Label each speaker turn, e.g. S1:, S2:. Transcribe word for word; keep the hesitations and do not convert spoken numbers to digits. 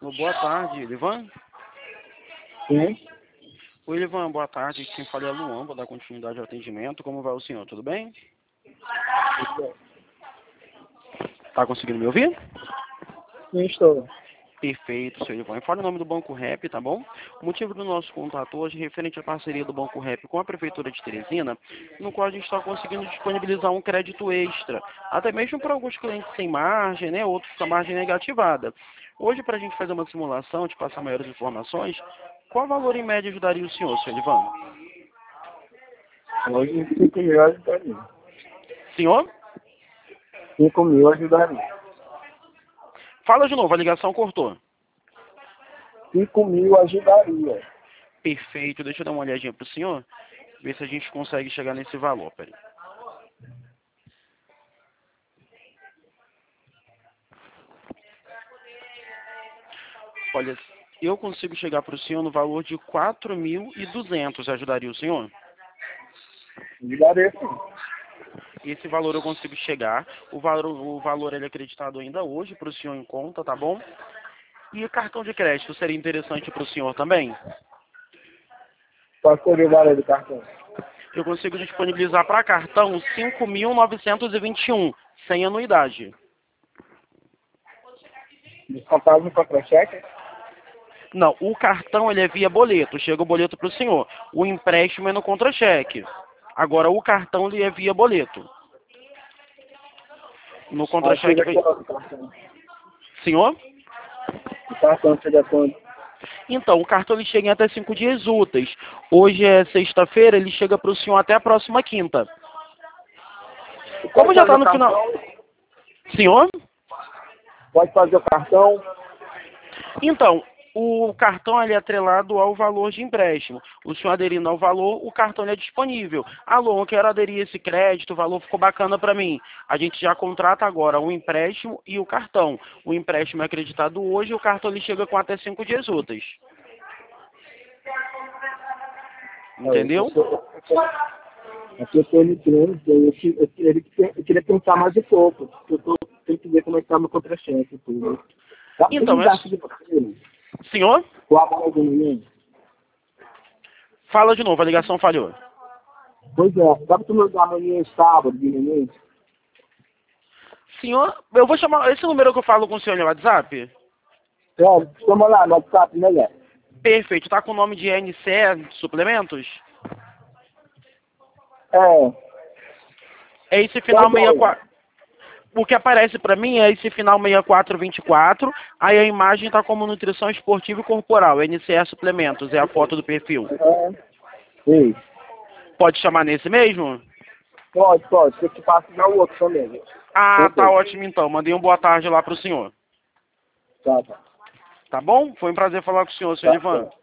S1: Alô, boa tarde, Elivan.
S2: Sim.
S1: Oi, Elivan, boa tarde. Quem fala é Luan, vou dar continuidade ao atendimento. Como vai o senhor? Tudo bem? Tá conseguindo me ouvir?
S2: Sim, estou.
S1: Perfeito, senhor Elivan. Fala o nome do Banco Rap, tá bom? O motivo do nosso contato hoje é referente à parceria do Banco Rap com a Prefeitura de Teresina, no qual a gente está conseguindo disponibilizar um crédito extra, até mesmo para alguns clientes sem margem, né? Outros com a margem negativada. Hoje, para a gente fazer uma simulação, te passar maiores informações, qual valor em média ajudaria o senhor, senhor Elivan?
S2: Hoje cinco mil ajudaria.
S1: Senhor?
S2: cinco mil ajudaria.
S1: Fala de novo, a ligação cortou.
S2: cinco mil ajudaria.
S1: Perfeito, deixa eu dar uma olhadinha para o senhor, ver se a gente consegue chegar nesse valor, peraí. Olha, eu consigo chegar para o senhor no valor de quatro mil e duzentos, ajudaria o senhor?
S2: Ajudaria sim.
S1: Esse valor eu consigo chegar, o valor, o valor ele é acreditado ainda hoje para o senhor em conta, tá bom? E cartão de crédito seria interessante para o senhor também?
S2: Qual seria o valor do cartão?
S1: Eu consigo disponibilizar para cartão cinco mil novecentos e vinte e um, sem anuidade.
S2: Descontado no contra-cheque?
S1: Não, o cartão ele é via boleto, chega o boleto para o senhor. O empréstimo é no contra-cheque. Agora o cartão ele é via boleto. No
S2: Ah,
S1: contra-cheque...
S2: chega
S1: vai-
S2: quanto o cartão?
S1: Senhor?
S2: O cartão chega quanto?
S1: Então, o cartão ele chega em até cinco dias úteis. Hoje é sexta-feira, ele chega para o senhor até a próxima quinta. Como
S2: Pode
S1: já
S2: fazer
S1: está
S2: o
S1: no final...
S2: cartão?
S1: Senhor?
S2: Pode fazer o cartão?
S1: Então, o cartão ele é atrelado ao valor de empréstimo. O senhor aderindo ao valor, o cartão ele é disponível. Alô, eu quero aderir a esse crédito, o valor ficou bacana para mim. A gente já contrata agora o empréstimo e o cartão. O empréstimo é acreditado hoje e o cartão ele chega com até cinco dias úteis. Entendeu?
S2: Aqui eu estou entrando, eu, que- eu, queria- eu queria pensar mais um pouco, porque eu tô, tenho que ver como é que tá meu contra-cheque e tudo. Dá pra
S1: Então,
S2: me
S1: é...
S2: dar de você?
S1: Senhor?
S2: O amanhã do menino?
S1: Fala de novo, a ligação falhou.
S2: Pois é, dá pra tu me dar amanhã sábado de menino?
S1: Senhor, eu vou chamar... Esse número que eu falo com o senhor no WhatsApp?
S2: É, chama lá no WhatsApp, né, Léo?
S1: Perfeito, tá com o nome de N C E Suplementos?
S2: É.
S1: É esse final
S2: Qual
S1: sessenta e
S2: dólar?
S1: quatro. O que aparece para mim é esse final sessenta e quatro vinte e quatro, aí a imagem tá como nutrição esportiva e corporal, N C E Suplementos, é a foto do perfil.
S2: É. Sim.
S1: Pode chamar nesse mesmo?
S2: Pode, pode. Você te passa já o outro também.
S1: Ah, tá
S2: Ok.
S1: ótimo então. Mandei uma boa tarde lá pro senhor.
S2: Tá, tá.
S1: Tá bom? Foi um prazer falar com o senhor, senhor
S2: Tá,
S1: Ivan.
S2: tá.